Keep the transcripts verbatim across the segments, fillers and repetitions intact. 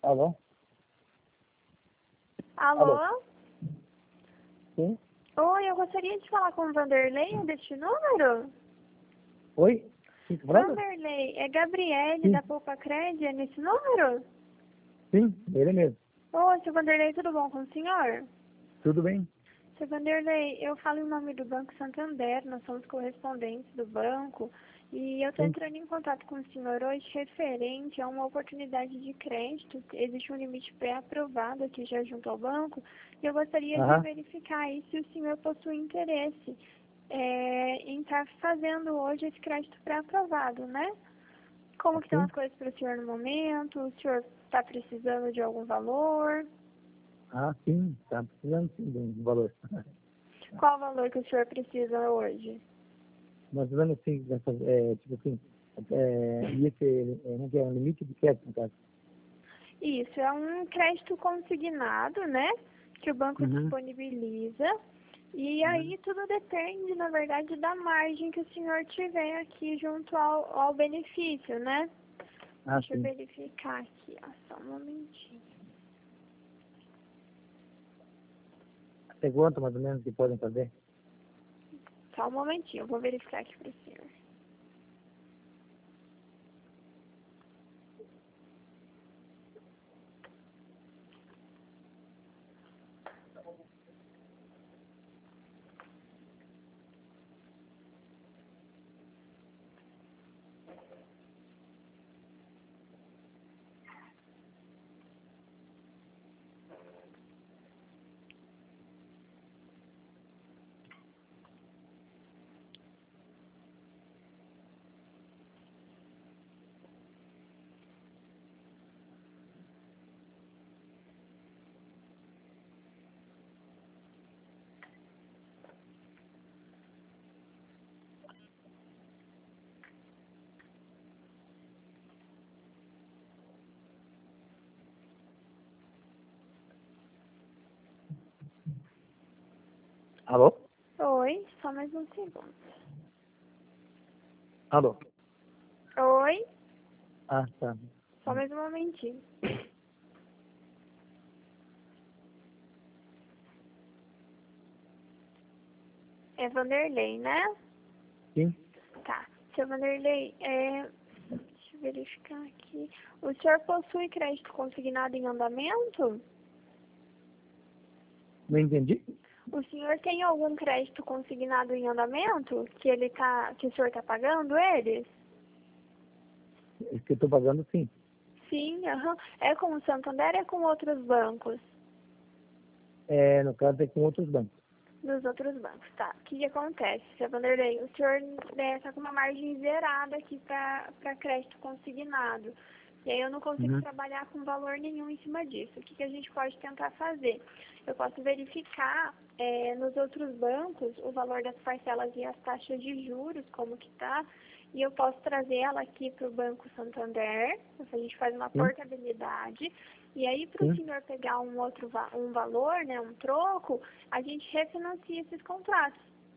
Alô? Alô? Alô? Sim? Oi, eu gostaria de falar com o Vanderlei, é deste número? Oi? Quem tá falando? Vanderlei, é Gabriele Sim. da Poupa Cred, é nesse número? Sim, ele mesmo. Oi, seu Vanderlei, tudo bom com o senhor? Tudo bem? Seu Vanderlei, eu falo em nome do Banco Santander, nós somos correspondentes do banco, e eu estou Sim. entrando em contato com o senhor hoje referente a uma oportunidade de crédito. Existe um limite pré-aprovado aqui já junto ao banco, e eu gostaria de Aham. verificar aí se o senhor possui interesse é, em estar fazendo hoje esse crédito pré-aprovado, né? Como que estão Sim. as coisas para o senhor no momento? O senhor está precisando de algum valor? Ah, sim. Tá precisando sim de um valor. Qual o valor que o senhor precisa hoje? Nós vamos assim, dessa, é, tipo assim, é, ia ter, é, não é um limite de crédito, no caso. Isso, é um crédito consignado, né? Que o banco Uhum. disponibiliza. E Uhum. aí tudo depende, na verdade, da margem que o senhor tiver aqui junto ao, ao benefício, né? Ah, Deixa eu sim. verificar aqui, ó, só um momentinho. Até quanto mais ou menos que podem fazer? Só um momentinho, eu vou verificar aqui para o senhor. Alô? Oi, só mais um segundo. Alô? Oi, Ah, tá. só mais um momentinho. É Vanderlei, né? Sim? Tá. Seu Vanderlei, é... deixa eu verificar aqui. O senhor possui crédito consignado em andamento? Não entendi? O senhor tem algum crédito consignado em andamento? Que ele tá, que o senhor está pagando eles? Esse que eu tô pagando, sim. Sim, aham. É com o Santander ou é com outros bancos? É, no caso é com outros bancos. Dos outros bancos, tá. O que, que acontece, seu Vanderlei? O senhor está com uma margem zerada aqui para crédito consignado. E aí eu não consigo Uhum. trabalhar com valor nenhum em cima disso. O que, que a gente pode tentar fazer? Eu posso verificar é, nos outros bancos o valor das parcelas e as taxas de juros, como que tá, e eu posso trazer ela aqui para o Banco Santander. A gente faz uma Sim? portabilidade. E aí, para o Sim? senhor pegar um outro va um valor, né, um troco, a gente refinancia esses contratos.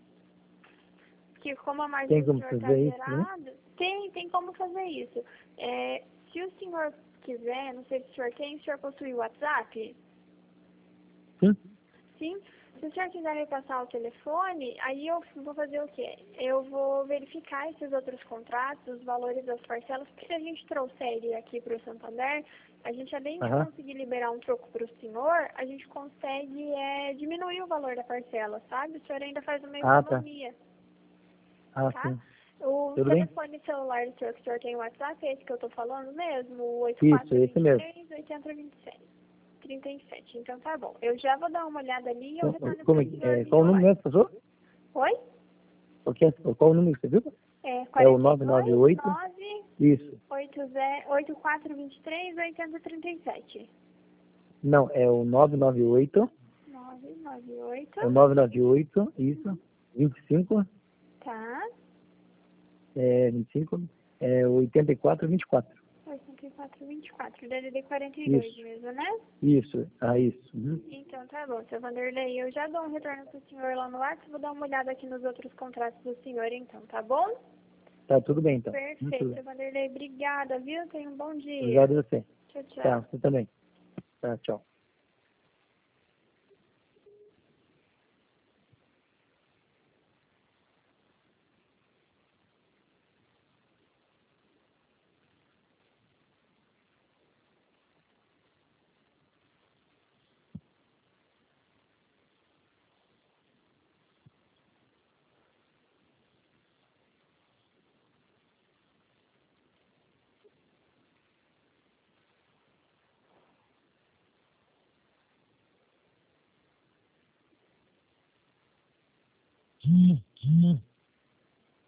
Porque como a margem Tem do como senhor está fazer isso, né? zerada, tem, tem como fazer isso. É, se o senhor quiser, não sei se o senhor tem, o senhor possui o WhatsApp? Sim? Sim? Se o senhor quiser me passar o telefone, aí eu vou fazer o quê? Eu vou verificar esses outros contratos, os valores das parcelas, porque se a gente trouxer ele aqui para o Santander, a gente, além de Aham. conseguir liberar um troco para o senhor, a gente consegue é, diminuir o valor da parcela, sabe? O senhor ainda faz uma Ah, tá. economia, Ah, tá? sim. O Tudo bem? telefone celular do senhor que o senhor tem o WhatsApp, é esse que eu estou falando mesmo, o oito Isso, quatro esse dois mesmo. três, oito zero dois sete. trinta e sete. Então tá bom. Eu já vou dar uma olhada ali e eu Co- retorno Como, para é o que- senhor é, qual via o número mesmo, WhatsApp. professor? Oi? Qual, que é, qual o número que você viu? É É o quarenta e nove nove dois, oito. nove, Isso. oito quatro dois três, oito zero três sete. Não, é o nove nove oito. nove nove oito. É o nove nove oito, isso. Uhum. vinte e cinco. Tá. É, vinte e cinco. É oitenta e quatro, vinte e quatro. oitenta e quatro vinte e quatro. D D D quarenta e dois Isso. mesmo, né? Isso. Ah, isso. Uhum. Então tá bom, seu Vanderlei. Eu já dou um retorno pro senhor lá no WhatsApp. Vou dar uma olhada aqui nos outros contratos do senhor, então, tá bom? Tá tudo bem, então. Hum, tudo Perfeito, bem. seu Vanderlei. Obrigada, viu? Tenha um bom dia. Obrigado a você. Tchau, tchau. Tá, você também. Tá, tchau. Hum, hum.